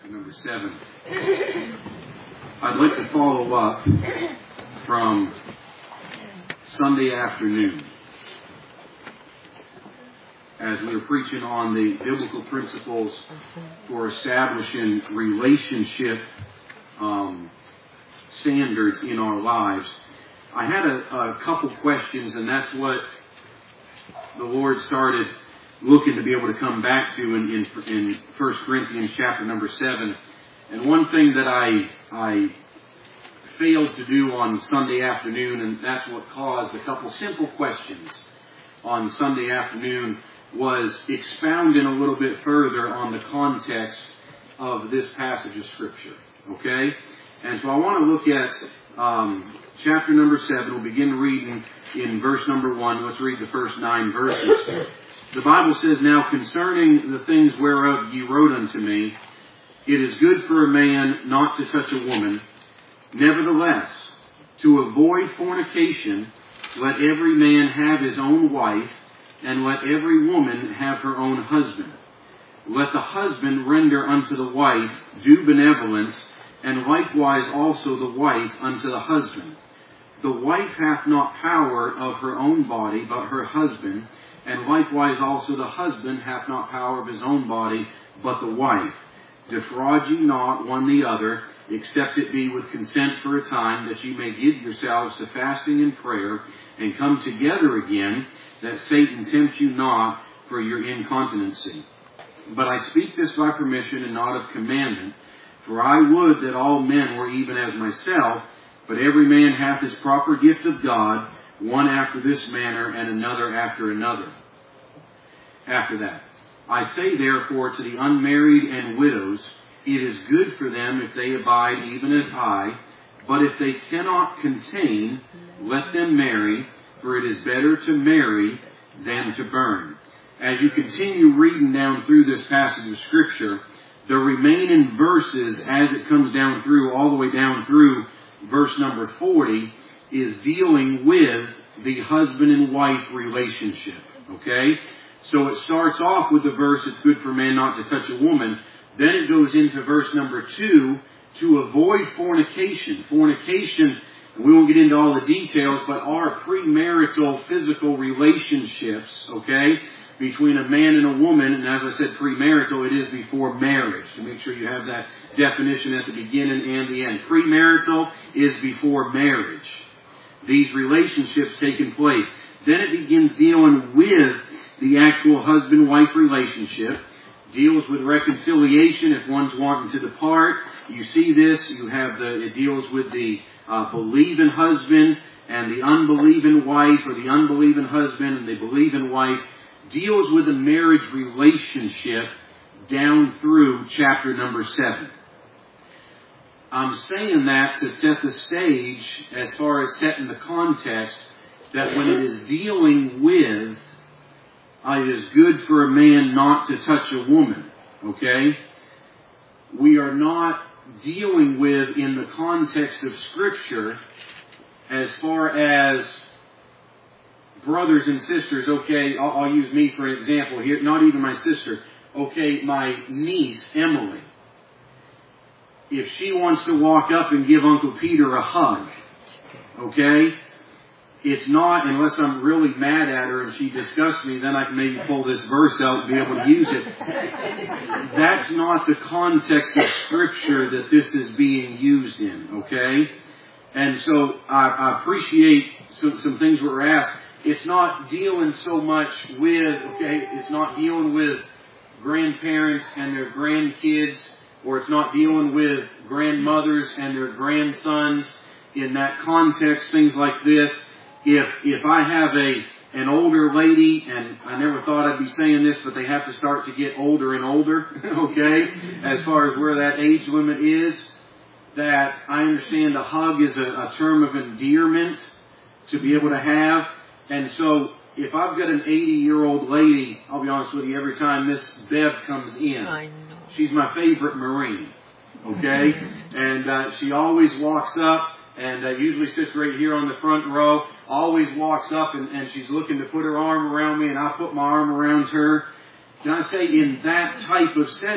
chapter number 7. I'd like to follow up from Sunday afternoon as we were preaching on the biblical principles for establishing relationship standards in our lives. I had a couple questions, and that's what the Lord started looking to be able to come back to in 1 Corinthians chapter number 7. And one thing that I failed to do on Sunday afternoon, and that's what caused a couple simple questions on Sunday afternoon, was expounding a little bit further on the context of this passage of Scripture. Okay? And so I want to look at chapter number 7. We'll begin reading in verse number 1. Let's read the first 9 verses. The Bible says, "Now concerning the things whereof ye wrote unto me, it is good for a man not to touch a woman. Nevertheless, to avoid fornication, let every man have his own wife, and let every woman have her own husband. Let the husband render unto the wife due benevolence, and likewise also the wife unto the husband. The wife hath not power of her own body, but her husband, and likewise also the husband hath not power of his own body, but the wife. Defraud ye not one the other, except it be with consent for a time, that ye may give yourselves to fasting and prayer, and come together again, that Satan tempt you not for your incontinency. But I speak this by permission and not of commandment, for I would that all men were even as myself, but every man hath his proper gift of God, one after this manner, and another after another. After that, I say therefore to the unmarried and widows, it is good for them if they abide even as I, but if they cannot contain, let them marry, for it is better to marry than to burn." As you continue reading down through this passage of Scripture, the remaining verses, as it comes down through, all the way down through verse number 40, is dealing with the husband and wife relationship. Okay? So it starts off with the verse, it's good for a man not to touch a woman. Then it goes into verse number 2, to avoid fornication. Fornication, we won't get into all the details, but are premarital physical relationships, okay, between a man and a woman. And as I said, premarital, it is before marriage. To make sure you have that definition at the beginning and the end. Premarital is before marriage. These relationships taking place. Then it begins dealing with the actual husband-wife relationship. Deals with reconciliation if one's wanting to depart. You see this. You have it deals with the believing husband and the unbelieving wife, or the unbelieving husband and the believing wife. Deals with the marriage relationship down through chapter number 7. I'm saying that to set the stage as far as setting the context that when it is dealing with it is good for a man not to touch a woman, okay? We are not dealing with, in the context of Scripture, as far as brothers and sisters, okay, I'll use me for an example here, not even my sister, okay, my niece, Emily. If she wants to walk up and give Uncle Peter a hug, okay, it's not, unless I'm really mad at her and she disgusts me, then I can maybe pull this verse out and be able to use it. That's not the context of Scripture that this is being used in, okay? And so I appreciate some things that were asked. It's not dealing so much with, okay, it's not dealing with grandparents and their grandkids, or it's not dealing with grandmothers and their grandsons. In that context, things like this. If I have an older lady, and I never thought I'd be saying this, but they have to start to get older and older, okay, as far as where that age limit is, that I understand a hug is a term of endearment to be able to have. And so if I've got an 80-year-old lady, I'll be honest with you, every time Miss Bev comes in, she's my favorite Marine, okay? And she always walks up and usually sits right here on the front row, always walks up and she's looking to put her arm around me, and I put my arm around her. Can I say, in that type of setting,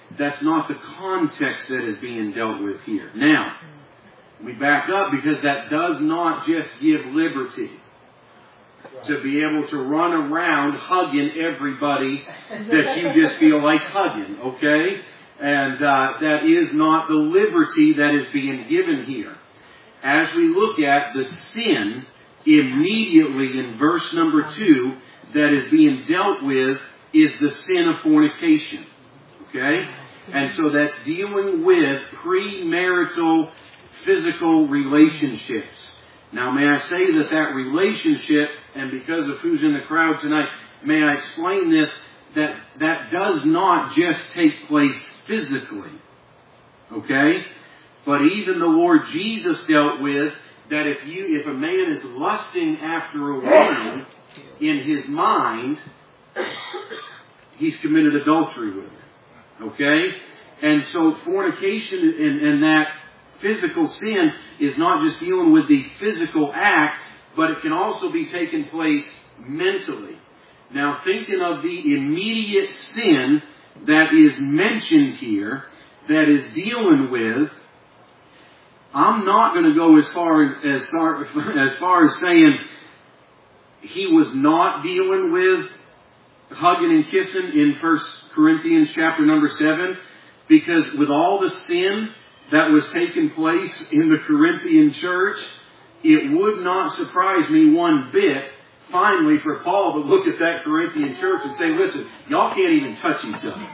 that's not the context that is being dealt with here. Now, we back up because that does not just give liberty to be able to run around hugging everybody that you just feel like hugging, okay? And that is not the liberty that is being given here. As we look at the sin immediately in verse number 2 that is being dealt with is the sin of fornication, okay? And so that's dealing with premarital physical relationships. Now, may I say that relationship, and because of who's in the crowd tonight, may I explain this, that does not just take place physically. Okay? But even the Lord Jesus dealt with that if a man is lusting after a woman in his mind, he's committed adultery with her. Okay? And so fornication and that physical sin is not just dealing with the physical act, but it can also be taking place mentally. Now, thinking of the immediate sin that is mentioned here, that is dealing with, I'm not going to go as far as saying he was not dealing with hugging and kissing in 1 Corinthians chapter number 7, because with all the sin that was taking place in the Corinthian church, it would not surprise me one bit, finally, for Paul to look at that Corinthian church and say, listen, y'all can't even touch each other.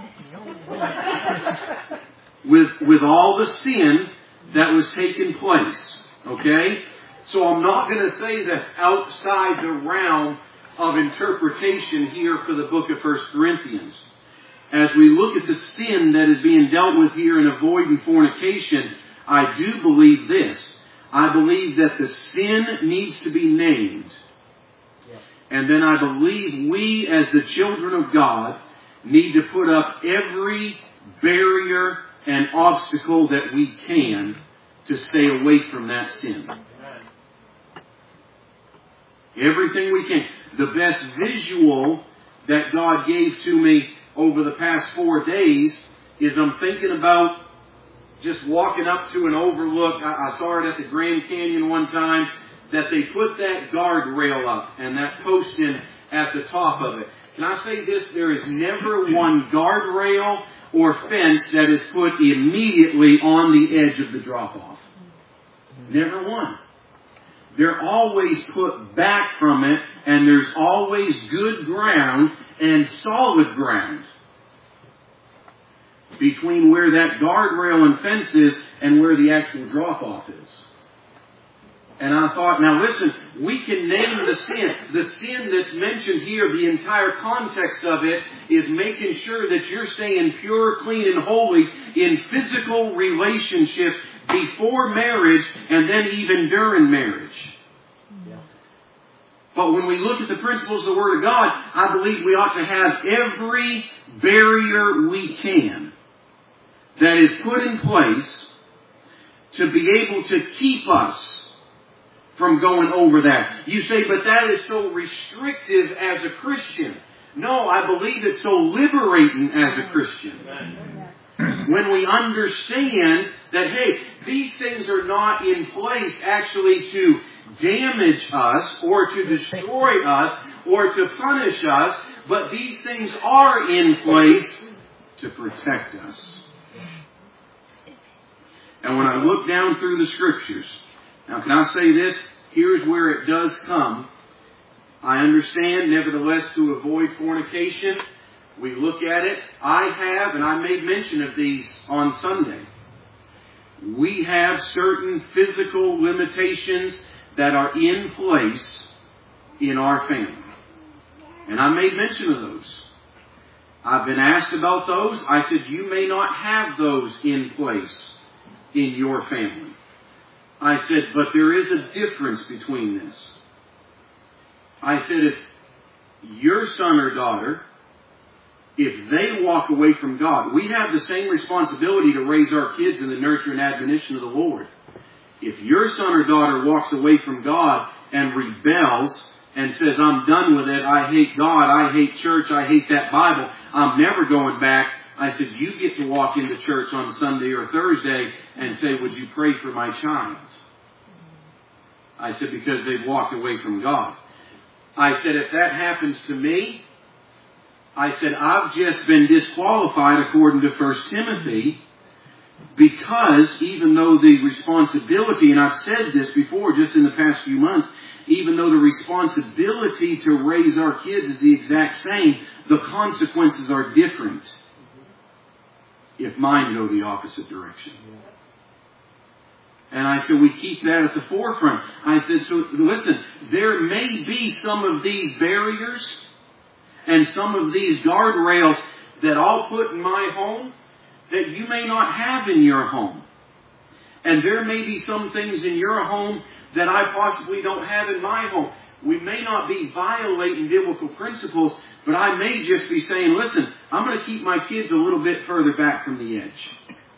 With all the sin that was taking place. Okay? So I'm not going to say that's outside the realm of interpretation here for the book of 1 Corinthians. As we look at the sin that is being dealt with here in avoiding fornication, I do believe this. I believe that the sin needs to be named. And then I believe we as the children of God need to put up every barrier and obstacle that we can to stay away from that sin. Everything we can. The best visual that God gave to me over the past 4 days is I'm thinking about just walking up to an overlook. I saw it at the Grand Canyon one time, that they put that guardrail up and that post in at the top of it. Can I say this? There is never one guardrail or fence that is put immediately on the edge of the drop-off. Never one. They're always put back from it, and there's always good ground and solid ground between where that guardrail and fence is and where the actual drop-off is. And I thought, now listen, we can name the sin. The sin that's mentioned here, the entire context of it is making sure that you're staying pure, clean, and holy in physical relationship before marriage and then even during marriage. Yeah. But when we look at the principles of the Word of God, I believe we ought to have every barrier we can that is put in place to be able to keep us from going over that. You say, but that is so restrictive as a Christian. No, I believe it's so liberating as a Christian. When we understand that, hey, these things are not in place actually to damage us or to destroy us or to punish us, but these things are in place to protect us. And when I look down through the Scriptures, now, can I say this? Here's where it does come. I understand, nevertheless, to avoid fornication. We look at it. I have, and I made mention of these on Sunday. We have certain physical limitations that are in place in our family. And I made mention of those. I've been asked about those. I said, you may not have those in place in your family. I said, but there is a difference between this. I said, if your son or daughter, if they walk away from God, we have the same responsibility to raise our kids in the nurture and admonition of the Lord. If your son or daughter walks away from God and rebels and says, I'm done with it, I hate God, I hate church, I hate that Bible, I'm never going back, I said, you get to walk into church on Sunday or Thursday and say, would you pray for my child? I said, because they've walked away from God. I said, if that happens to me, I said, I've just been disqualified according to 1 Timothy, because even though the responsibility, and I've said this before just in the past few months, even though the responsibility to raise our kids is the exact same, the consequences are different if mine go the opposite direction. And I said, we keep that at the forefront. I said, so listen, there may be some of these barriers and some of these guardrails that I'll put in my home that you may not have in your home. And there may be some things in your home that I possibly don't have in my home. We may not be violating biblical principles, but I may just be saying, listen, I'm going to keep my kids a little bit further back from the edge.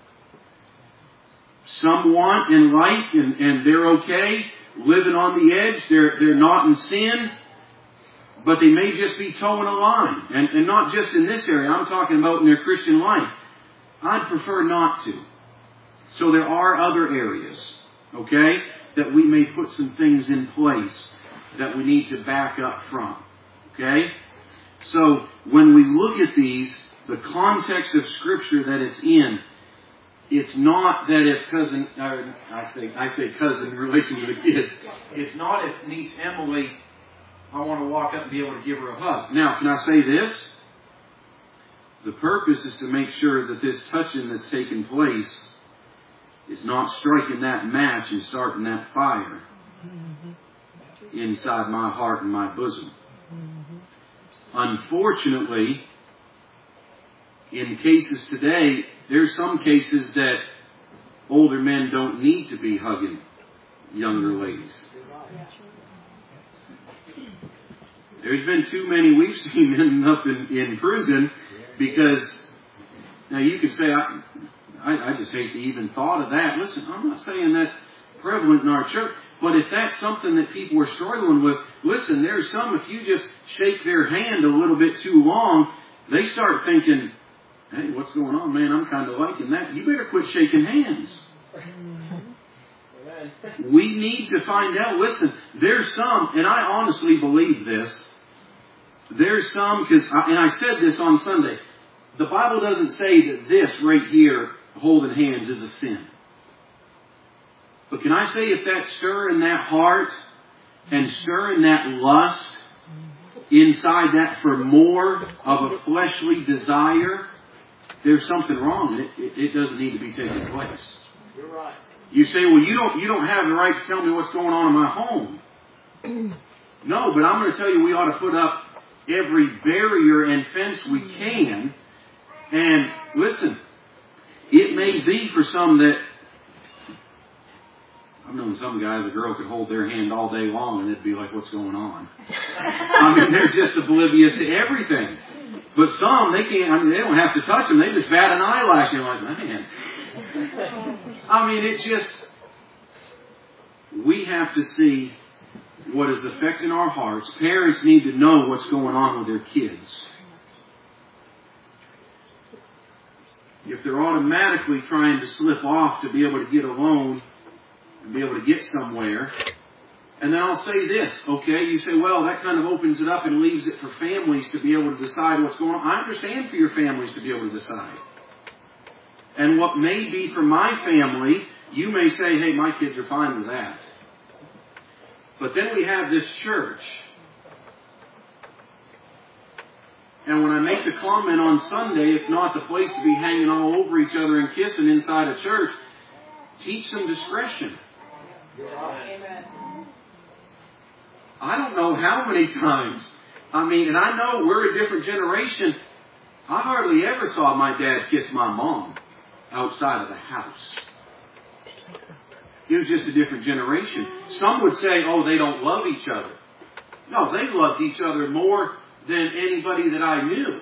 Some want and like, and they're okay living on the edge. They're not in sin, but they may just be towing a line. And not just in this area. I'm talking about in their Christian life. I'd prefer not to. So there are other areas, okay, that we may put some things in place that we need to back up from. Okay? So when we look at these, the context of Scripture that it's in, it's not that if cousin, I say cousin in relation to the kids, it's not if niece Emily, I want to walk up and be able to give her a hug. Now, can I say this? The purpose is to make sure that this touching that's taking place is not striking that match and starting that fire inside my heart and my bosom. Unfortunately, in cases today, there's some cases that older men don't need to be hugging younger ladies. There's been too many we've seen ending up in prison because, now you could say, I just hate the even thought of that. Listen, I'm not saying that's prevalent in our church, but if that's something that people are struggling with, listen, there's some, if you just shake their hand a little bit too long, they start thinking, hey, what's going on, man? I'm kind of liking that. You better quit shaking hands. We need to find out. Listen, there's some, and I honestly believe this, there's some, and I said this on Sunday, the Bible doesn't say that this right here, holding hands, is a sin. But can I say, if that's stirring that heart and stirring that lust inside that for more of a fleshly desire, there's something wrong. It doesn't need to be taking place. You're right. You say, well, you don't have the right to tell me what's going on in my home. No, but I'm going to tell you, we ought to put up every barrier and fence we can. And listen, it may be for some that, I've known some guys, a girl could hold their hand all day long and it'd be like, what's going on? I mean, they're just oblivious to everything. But some, they can't, I mean, they don't have to touch them. They just bat an eyelash and you're like, man. I mean, it just, we have to see what is affecting our hearts. Parents need to know what's going on with their kids. If they're automatically trying to slip off to be able to get a loan and be able to get somewhere, and then I'll say this, okay? You say, well, that kind of opens it up and leaves it for families to be able to decide what's going on. I understand for your families to be able to decide. And what may be for my family, you may say, hey, my kids are fine with that. But then we have this church. And when I make the comment on Sunday, it's not the place to be hanging all over each other and kissing inside a church. Teach some discretion. Amen. I don't know how many times. I mean, and I know we're a different generation. I hardly ever saw my dad kiss my mom outside of the house. It was just a different generation. Some would say, oh, they don't love each other. No, they loved each other more than anybody that I knew.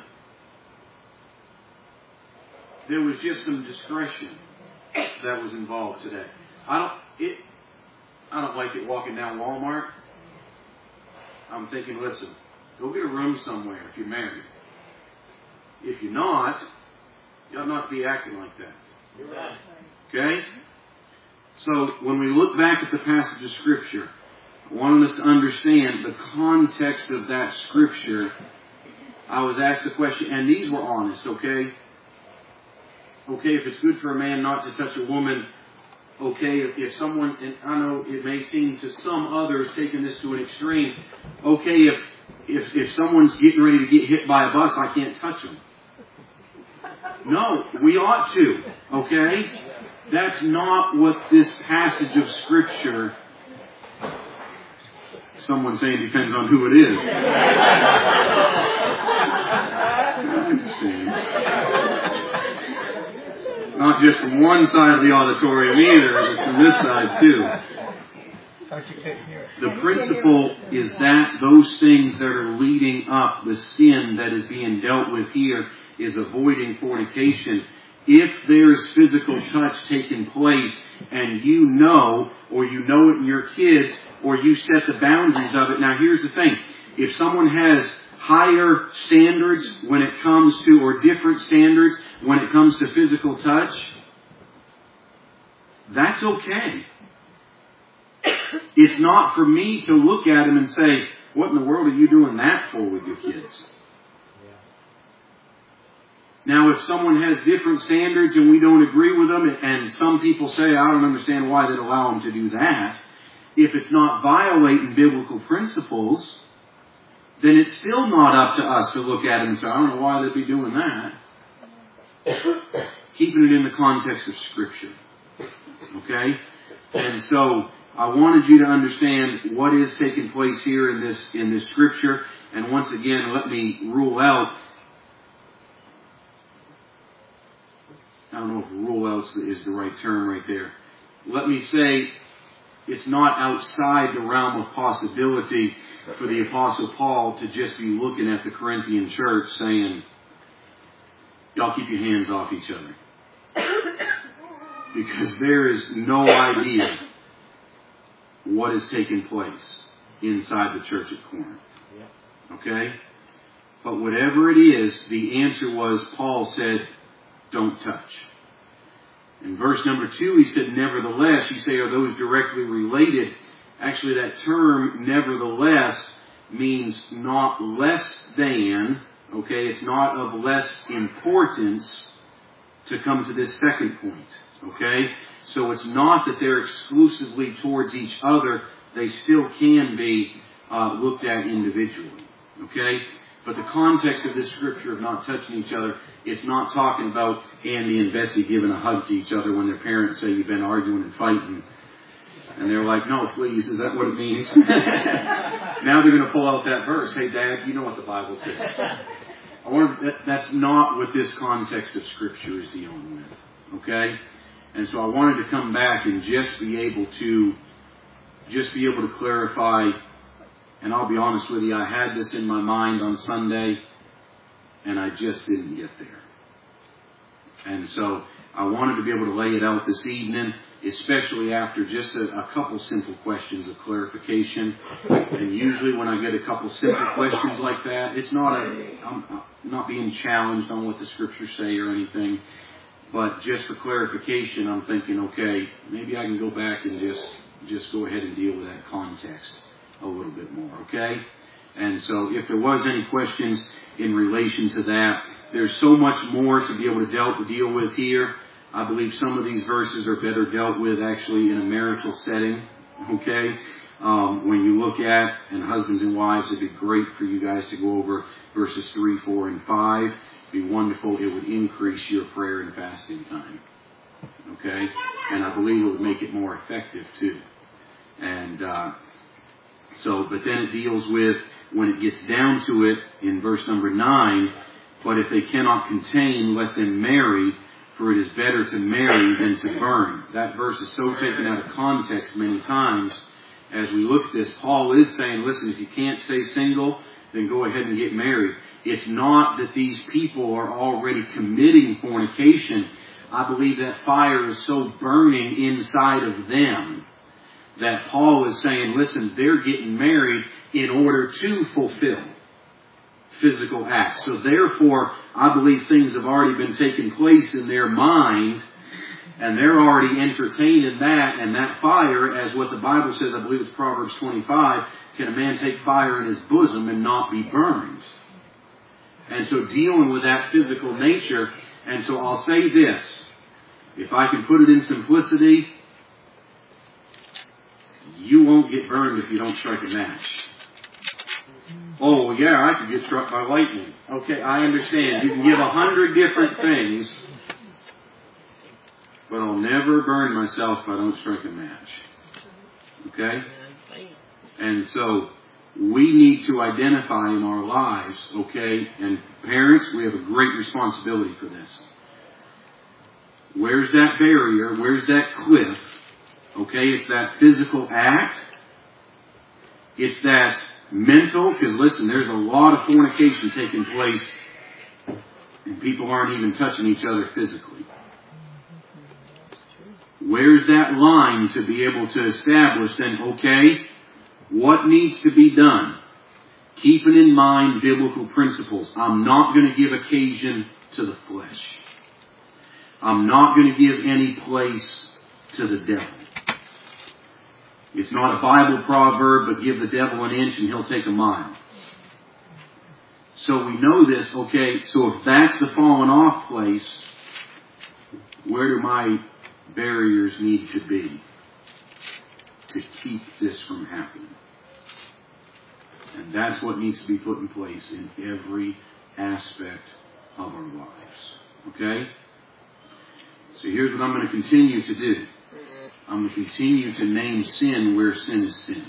There was just some discretion that was involved today. I don't like it walking down Walmart. I'm thinking, listen, go get a room somewhere if you're married. If you're not, You ought not to be acting like that. You're right. Okay? So when we look back at the passage of Scripture, I wanted us to understand the context of that Scripture. I was asked the question, and these were honest, okay? Okay, if it's good for a man not to touch a woman, okay, if someone, and I know it may seem to some others taking this to an extreme, okay, if someone's getting ready to get hit by a bus, I can't touch them. No, we ought to, okay? That's not what this passage of Scripture, someone saying depends on who it is. I understand. Not just from one side of the auditorium either, but from this side too. The principle is that those things that are leading up, the sin that is being dealt with here, is avoiding fornication. If there's physical touch taking place and you know, or you know it in your kids, or you set the boundaries of it. Now here's the thing. If someone has higher standards when it comes to, or different standards when it comes to physical touch, that's okay. It's not for me to look at them and say, what in the world are you doing that for with your kids? Now, if someone has different standards and we don't agree with them, and some people say, I don't understand why they'd allow them to do that, if it's not violating biblical principles, then it's still not up to us to look at them and say, I don't know why they'd be doing that. Keeping it in the context of Scripture. Okay? And so, I wanted you to understand what is taking place here in this Scripture. And once again, let me rule out, I don't know if rule out is the right term right there. Let me say, it's not outside the realm of possibility for the Apostle Paul to just be looking at the Corinthian church saying, y'all keep your hands off each other. Because there is no idea what is taking place inside the church at Corinth. Okay? But whatever it is, the answer was, Paul said, don't touch. In verse number 2, he said, nevertheless. You say, are those directly related? Actually, that term, nevertheless, means not less than. Okay, it's not of less importance to come to this second point. Okay, so it's not that they're exclusively towards each other. They still can be looked at individually. Okay, but the context of this Scripture of not touching each other, it's not talking about Andy and Betsy giving a hug to each other when their parents say you've been arguing and fighting. And they're like, no, please, is that what it means? Now they're going to pull out that verse. Hey, Dad, you know what the Bible says. That's not what this context of Scripture is dealing with. Okay? And so I wanted to come back and just be able to clarify. And I'll be honest with you, I had this in my mind on Sunday, and I just didn't get there. And so I wanted to be able to lay it out this evening, especially after just a couple simple questions of clarification. And usually when I get a couple simple questions like that, it's not I'm not being challenged on what the Scriptures say or anything. But just for clarification, I'm thinking, okay, maybe I can go back and just go ahead and deal with that context a little bit more, okay? And so if there was any questions in relation to that, there's so much more to be able to deal with here. I believe some of these verses are better dealt with actually in a marital setting, okay? When you look at, and husbands and wives, it'd be great for you guys to go over verses 3, 4, and 5. It'd be wonderful. It would increase your prayer and fasting time, okay? And I believe it would make it more effective too. And but then it deals with, when it gets down to it, in verse number 9, but if they cannot contain, let them marry, for it is better to marry than to burn. That verse is so taken out of context many times. As we look at this, Paul is saying, listen, if you can't stay single, then go ahead and get married. It's not that these people are already committing fornication. I believe that fire is so burning inside of them that Paul is saying, listen, they're getting married in order to fulfill physical act. So therefore, I believe things have already been taking place in their mind, and they're already entertaining that, and that fire, as what the Bible says, I believe it's Proverbs 25, can a man take fire in his bosom and not be burned? And so dealing with that physical nature, and so I'll say this, if I can put it in simplicity, you won't get burned if you don't strike a match. Oh, yeah, I could get struck by lightning. Okay, I understand. You can give 100 different things, but I'll never burn myself if I don't strike a match. Okay? And so, we need to identify in our lives, okay, and parents, we have a great responsibility for this. Where's that barrier? Where's that cliff? Okay, it's that physical act. It's that mental, because listen, there's a lot of fornication taking place and people aren't even touching each other physically. Where's that line to be able to establish then, okay, what needs to be done? Keeping in mind biblical principles. I'm not going to give occasion to the flesh. I'm not going to give any place to the devil. It's not a Bible proverb, but give the devil an inch and he'll take a mile. So we know this, okay, so if that's the fallen off place, where do my barriers need to be to keep this from happening? And that's what needs to be put in place in every aspect of our lives. Okay? So here's what I'm going to continue to do. I'm going to continue to name sin where sin is sin.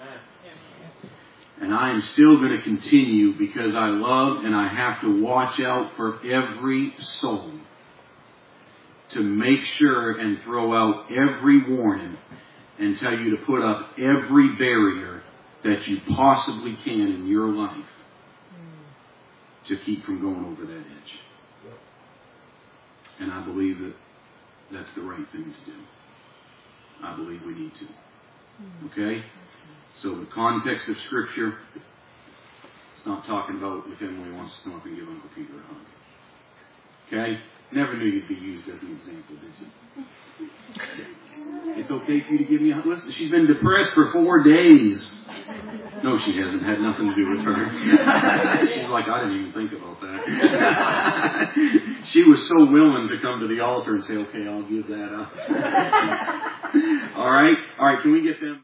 And I am still going to continue because I love and I have to watch out for every soul to make sure and throw out every warning and tell you to put up every barrier that you possibly can in your life to keep from going over that edge. And I believe that that's the right thing to do. I believe we need to. Okay? So the context of Scripture, it's not talking about if Emily wants to come up and give Uncle Peter a hug. Okay? Never knew you'd be used as an example, did you? It's okay for you to give me a hug. Listen, she's been depressed for 4 days. No, she hasn't. Had nothing to do with her. She's like, I didn't even think about that. She was so willing to come to the altar and say, okay, I'll give that up. All right. Can we get them?